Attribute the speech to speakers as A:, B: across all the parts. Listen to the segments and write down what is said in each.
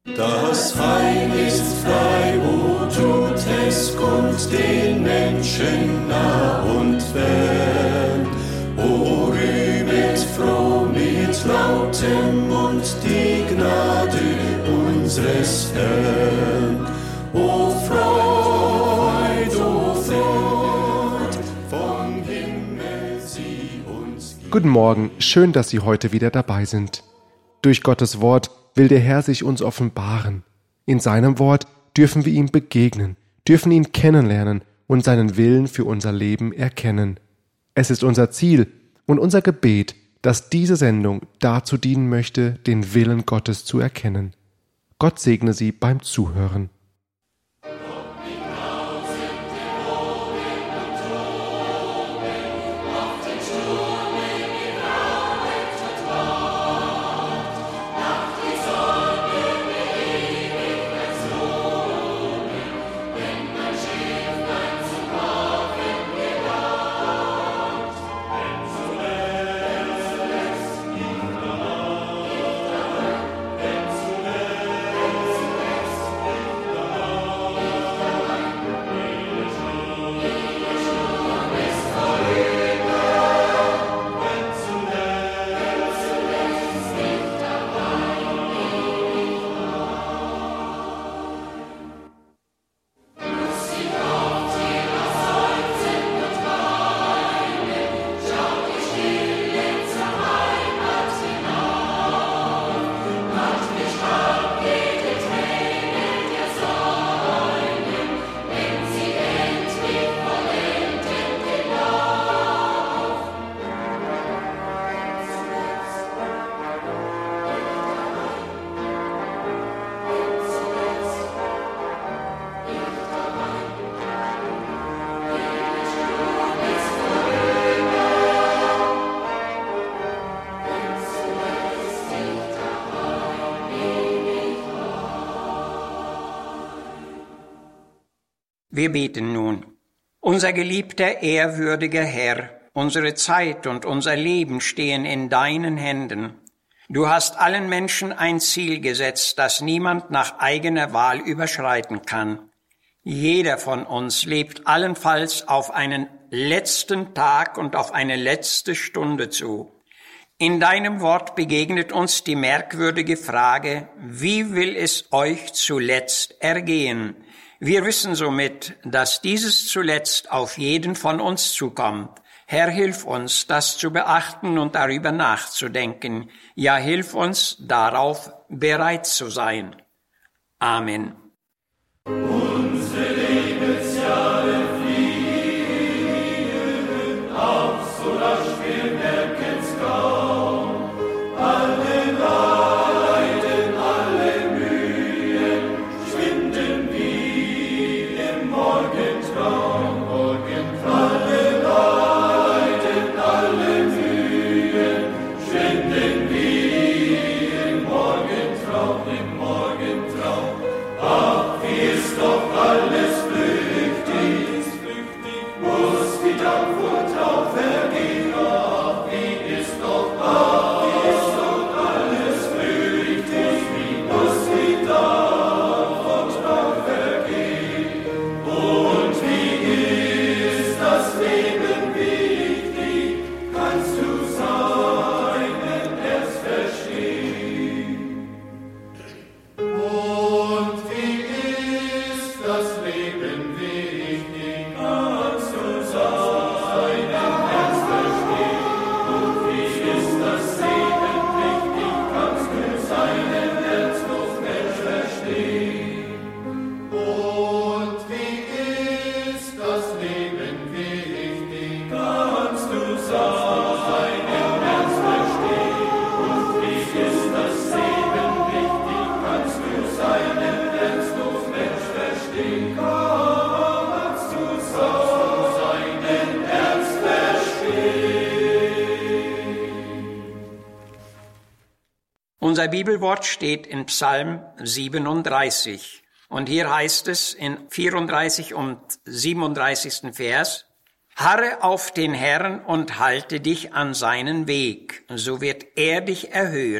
A: Das Heil ist frei, o tut es kund den Menschen nah und fern. O rühmet froh mit lautem Mund die Gnade unseres Herrn. O Freud, vom Himmel sie uns gibt.
B: Guten Morgen, schön, dass Sie heute wieder dabei sind. Durch Gottes Wort will der Herr sich uns offenbaren. In seinem Wort dürfen wir ihm begegnen, dürfen ihn kennenlernen und seinen Willen für unser Leben erkennen. Es ist unser Ziel und unser Gebet, dass diese Sendung dazu dienen möchte, den Willen Gottes zu erkennen. Gott segne Sie beim Zuhören.
C: Wir beten nun. Unser geliebter, ehrwürdiger Herr, unsere Zeit und unser Leben stehen in deinen Händen. Du hast allen Menschen ein Ziel gesetzt, das niemand nach eigener Wahl überschreiten kann. Jeder von uns lebt allenfalls auf einen letzten Tag und auf eine letzte Stunde zu. In deinem Wort begegnet uns die merkwürdige Frage, wie will es euch zuletzt ergehen? Wir wissen somit, dass dieses zuletzt auf jeden von uns zukommt. Herr, hilf uns, das zu beachten und darüber nachzudenken. Ja, hilf uns, darauf bereit zu sein. Amen.
A: Unsere Lebensjahre fliehen, auch so rasch wir merken's kaum. Alle Leiden, alle Mühen schwinden wie im Morgentraum. Alle Leiden, alle Mühen schwinden wie im Morgentraum, Ach, wie ist doch alles flüchtig, muss wie Dampf und Rauch vergehen. Ach, wie ist doch alles flüchtig, muss wie Dampf und Rauch vergehen. Und wie ist das Leben wichtig, kannst du seinen erst verstehen. Und wie ist das Leben wichtig, kannst du seinen Herz verstehen. Und wie ist das Leben wichtig, kannst du seinen Herz noch Mensch verstehen. Und wie ist das Leben wichtig, kannst du seinen Herz verstehen. Und wie ist das Leben wichtig, kannst du seinen Herz noch Mensch verstehen. Kannst du seinen Herz verstehen.
C: Unser Bibelwort steht in Psalm 37. Und hier heißt es in 34 und 37. Vers, Harre auf den Herrn und halte dich an seinen Weg, so wird er dich erhöhen.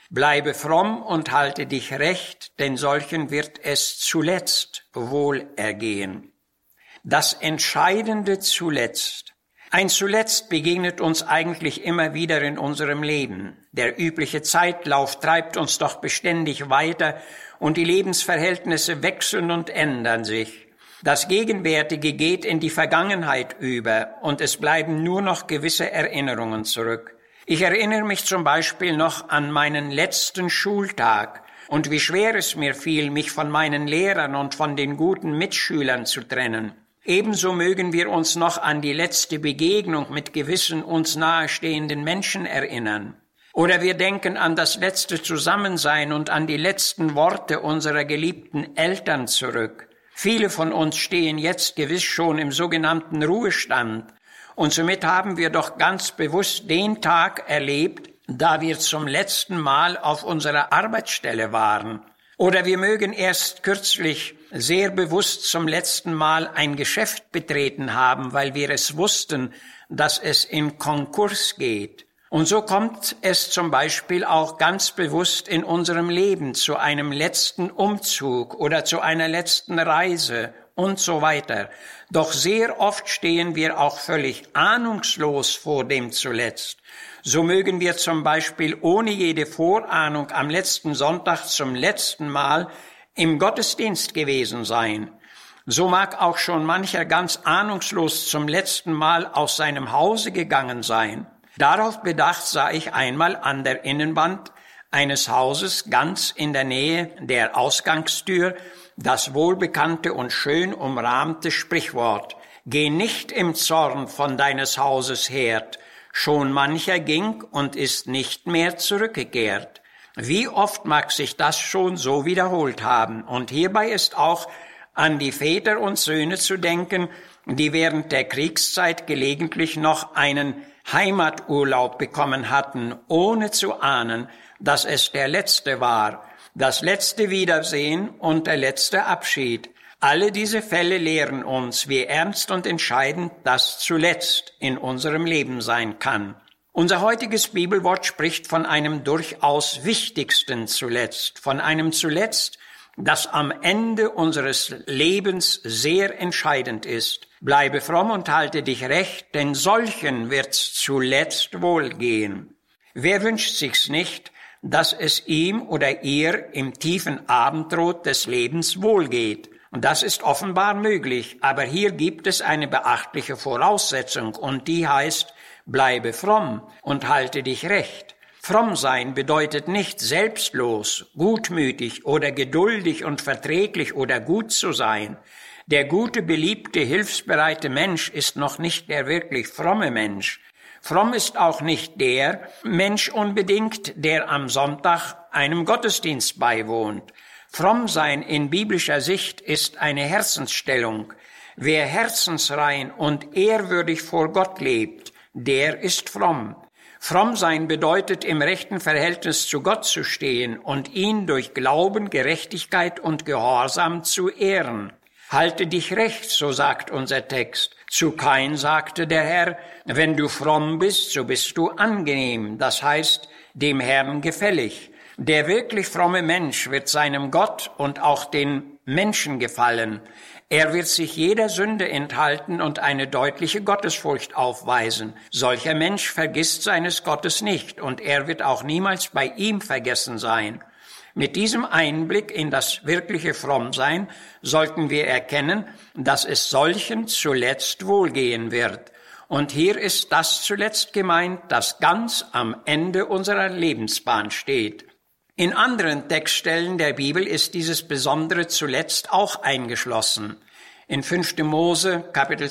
C: Bleibe fromm und halte dich recht, denn solchen wird es zuletzt wohl ergehen. Das entscheidende Zuletzt. Ein Zuletzt begegnet uns eigentlich immer wieder in unserem Leben. Der übliche Zeitlauf treibt uns doch beständig weiter und die Lebensverhältnisse wechseln und ändern sich. Das Gegenwärtige geht in die Vergangenheit über und es bleiben nur noch gewisse Erinnerungen zurück. Ich erinnere mich zum Beispiel noch an meinen letzten Schultag und wie schwer es mir fiel, mich von meinen Lehrern und von den guten Mitschülern zu trennen. Ebenso mögen wir uns noch an die letzte Begegnung mit gewissen uns nahestehenden Menschen erinnern. Oder wir denken an das letzte Zusammensein und an die letzten Worte unserer geliebten Eltern zurück. Viele von uns stehen jetzt gewiss schon im sogenannten Ruhestand. Und somit haben wir doch ganz bewusst den Tag erlebt, da wir zum letzten Mal auf unserer Arbeitsstelle waren. Oder wir mögen erst kürzlich sehr bewusst zum letzten Mal ein Geschäft betreten haben, weil wir es wussten, dass es in Konkurs geht. Und so kommt es zum Beispiel auch ganz bewusst in unserem Leben zu einem letzten Umzug oder zu einer letzten Reise und so weiter. Doch sehr oft stehen wir auch völlig ahnungslos vor dem Zuletzt. So mögen wir zum Beispiel ohne jede Vorahnung am letzten Sonntag zum letzten Mal im Gottesdienst gewesen sein. So mag auch schon mancher ganz ahnungslos zum letzten Mal aus seinem Hause gegangen sein. Darauf bedacht sah ich einmal an der Innenwand eines Hauses ganz in der Nähe der Ausgangstür das wohlbekannte und schön umrahmte Sprichwort: Geh nicht im Zorn von deines Hauses Herd, schon mancher ging und ist nicht mehr zurückgekehrt. Wie oft mag sich das schon so wiederholt haben? Und hierbei ist auch an die Väter und Söhne zu denken, die während der Kriegszeit gelegentlich noch einen Heimaturlaub bekommen hatten, ohne zu ahnen, dass es der letzte war, das letzte Wiedersehen und der letzte Abschied. Alle diese Fälle lehren uns, wie ernst und entscheidend das zuletzt in unserem Leben sein kann. Unser heutiges Bibelwort spricht von einem durchaus wichtigsten Zuletzt, von einem Zuletzt, das am Ende unseres Lebens sehr entscheidend ist. Bleibe fromm und halte dich recht, denn solchen wird's zuletzt wohlgehen. Wer wünscht sich's nicht, dass es ihm oder ihr im tiefen Abendrot des Lebens wohlgeht? Und das ist offenbar möglich, aber hier gibt es eine beachtliche Voraussetzung und die heißt: Bleibe fromm und halte dich recht. Fromm sein bedeutet nicht selbstlos, gutmütig oder geduldig und verträglich oder gut zu sein. Der gute, beliebte, hilfsbereite Mensch ist noch nicht der wirklich fromme Mensch. Fromm ist auch nicht der Mensch unbedingt, der am Sonntag einem Gottesdienst beiwohnt. Fromm sein in biblischer Sicht ist eine Herzensstellung. Wer herzensrein und ehrwürdig vor Gott lebt, der ist fromm. Fromm sein bedeutet, im rechten Verhältnis zu Gott zu stehen und ihn durch Glauben, Gerechtigkeit und Gehorsam zu ehren. Halte dich recht, so sagt unser Text. Zu Kain sagte der Herr: Wenn du fromm bist, so bist du angenehm, das heißt, dem Herrn gefällig. Der wirklich fromme Mensch wird seinem Gott und auch den Menschen gefallen. Er wird sich jeder Sünde enthalten und eine deutliche Gottesfurcht aufweisen. Solcher Mensch vergisst seines Gottes nicht und er wird auch niemals bei ihm vergessen sein. Mit diesem Einblick in das wirkliche Frommsein sollten wir erkennen, dass es solchen zuletzt wohlgehen wird. Und hier ist das zuletzt gemeint, das ganz am Ende unserer Lebensbahn steht. In anderen Textstellen der Bibel ist dieses besondere zuletzt auch eingeschlossen. In 5. Mose, Kapitel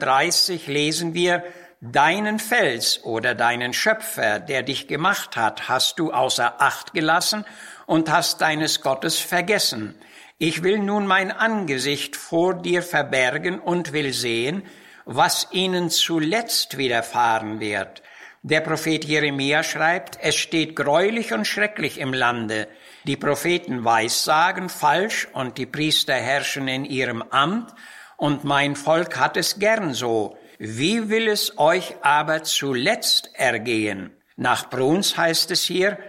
C: 32, lesen wir: Deinen Fels oder deinen Schöpfer, der dich gemacht hat, hast du außer Acht gelassen und hast deines Gottes vergessen. Ich will nun mein Angesicht vor dir verbergen und will sehen, was ihnen zuletzt widerfahren wird. Der Prophet Jeremia schreibt: Es steht greulich und schrecklich im Lande. Die Propheten weissagen falsch und die Priester herrschen in ihrem Amt und mein Volk hat es gern so. Wie will es euch aber zuletzt ergehen? Nach Bruns heißt es hier: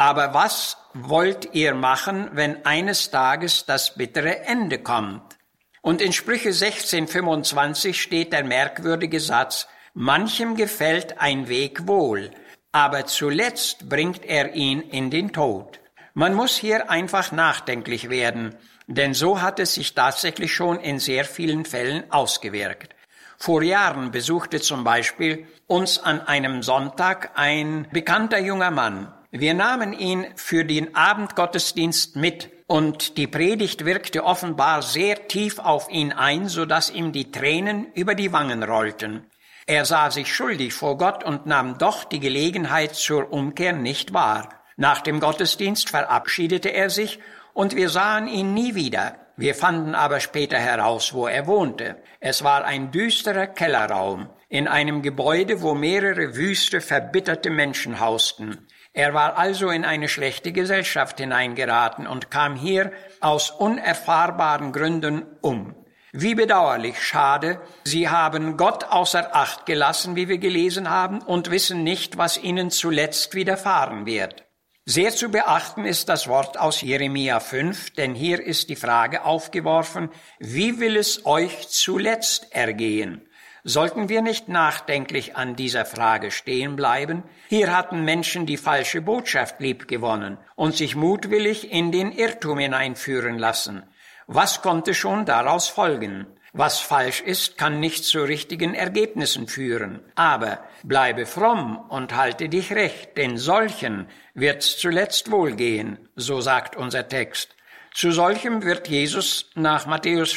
C: Aber was wollt ihr machen, wenn eines Tages das bittere Ende kommt? Und in Sprüche 16,25 steht der merkwürdige Satz: Manchem gefällt ein Weg wohl, aber zuletzt bringt er ihn in den Tod. Man muss hier einfach nachdenklich werden, denn so hat es sich tatsächlich schon in sehr vielen Fällen ausgewirkt. Vor Jahren besuchte zum Beispiel uns an einem Sonntag ein bekannter junger Mann. Wir nahmen ihn für den Abendgottesdienst mit und die Predigt wirkte offenbar sehr tief auf ihn ein, sodass ihm die Tränen über die Wangen rollten. Er sah sich schuldig vor Gott und nahm doch die Gelegenheit zur Umkehr nicht wahr. Nach dem Gottesdienst verabschiedete er sich und wir sahen ihn nie wieder. Wir fanden aber später heraus, wo er wohnte. Es war ein düsterer Kellerraum in einem Gebäude, wo mehrere wüste, verbitterte Menschen hausten. Er war also in eine schlechte Gesellschaft hineingeraten und kam hier aus unerfahrbaren Gründen um. Wie bedauerlich, schade, sie haben Gott außer Acht gelassen, wie wir gelesen haben, und wissen nicht, was ihnen zuletzt widerfahren wird. Sehr zu beachten ist das Wort aus Jeremia 5, denn hier ist die Frage aufgeworfen: Wie will es euch zuletzt ergehen? Sollten wir nicht nachdenklich an dieser Frage stehen bleiben? Hier hatten Menschen die falsche Botschaft liebgewonnen und sich mutwillig in den Irrtum hineinführen lassen. Was konnte schon daraus folgen? Was falsch ist, kann nicht zu richtigen Ergebnissen führen. Aber bleibe fromm und halte dich recht, denn solchen wird's zuletzt wohlgehen, so sagt unser Text. Zu solchem wird Jesus nach Matthäus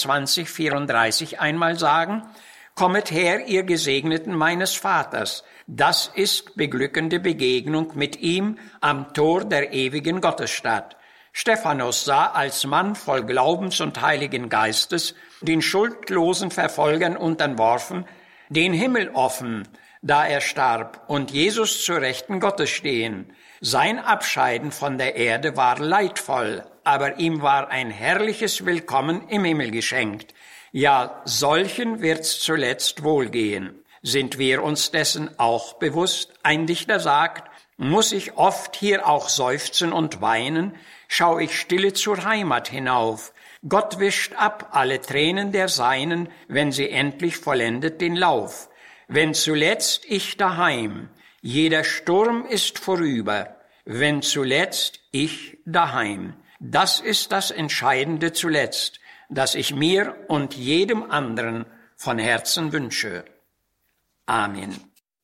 C: 25,34 einmal sagen: Kommet her, ihr Gesegneten meines Vaters. Das ist beglückende Begegnung mit ihm am Tor der ewigen Gottesstadt. Stephanus sah als Mann voll Glaubens und Heiligen Geistes, den schuldlosen Verfolgern unterworfen, den Himmel offen, da er starb, und Jesus zur Rechten Gottes stehen. Sein Abscheiden von der Erde war leidvoll, aber ihm war ein herrliches Willkommen im Himmel geschenkt. Ja, solchen wird's zuletzt wohlgehen. Sind wir uns dessen auch bewusst? Ein Dichter sagt: Muss ich oft hier auch seufzen und weinen, schau ich stille zur Heimat hinauf. Gott wischt ab alle Tränen der Seinen, wenn sie endlich vollendet den Lauf. Wenn zuletzt ich daheim, jeder Sturm ist vorüber, wenn zuletzt ich daheim. Das ist das Entscheidende zuletzt, das ich mir und jedem anderen von Herzen wünsche. Amen.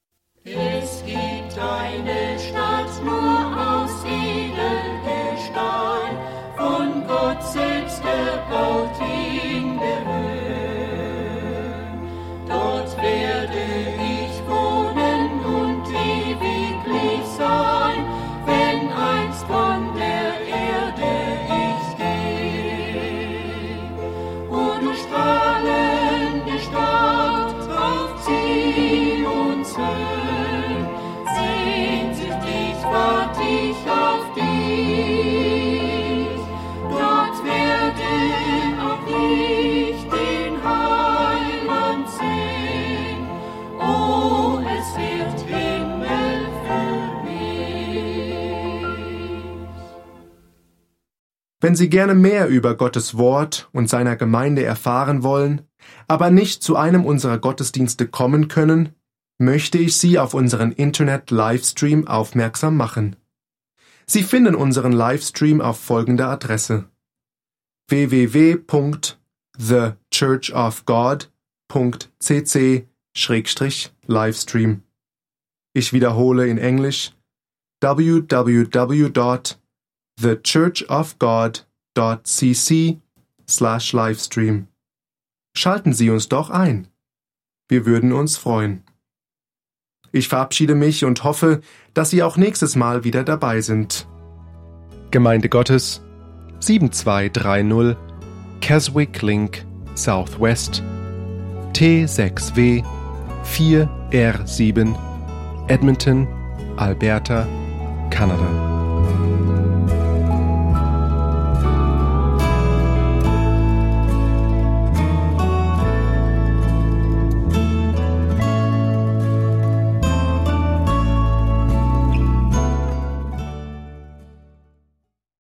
A: Es gibt eine Stadt nur aus Edelgestein, von Gott selbst gebaut in der Höhe. Dort werde ich wohnen und ewiglich sein, wenn einst von der Erde ich gehe. Wo du strahlende Stadt auf Zions Höhen, sehnsüchtig wart ich auf dich. Dort werde auch ich den Heiland sehen. Oh, es wird Himmel für mich.
B: Wenn Sie gerne mehr über Gottes Wort und seiner Gemeinde erfahren wollen, aber nicht zu einem unserer Gottesdienste kommen können, möchte ich Sie auf unseren Internet-Livestream aufmerksam machen. Sie finden unseren Livestream auf folgender Adresse: www.thechurchofgod.cc/livestream. Ich wiederhole in Englisch: www.thechurchofgod.cc/livestream. Schalten Sie uns doch ein. Wir würden uns freuen. Ich verabschiede mich und hoffe, dass Sie auch nächstes Mal wieder dabei sind. Gemeinde Gottes, 7230 Keswick Link Southwest, T6W 4R7, Edmonton, Alberta, Kanada.